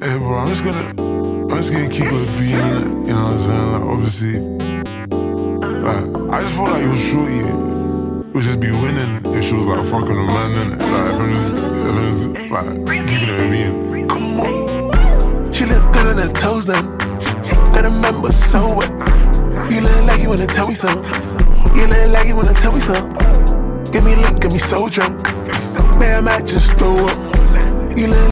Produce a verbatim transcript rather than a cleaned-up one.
Hey bro, I'm just gonna, I'm just gonna keep it being, you know what I'm saying? Like obviously, like I just feel like your shorty would just be winning if she was like fucking a man, innit? Like if I'm just, if I'm just like keeping it a being. Come on, she look good on her toes then. Got a member so what? You look like you wanna tell me something. You look like you wanna tell me something. Give me a link, get me so drunk. Man, I might just throw up. You look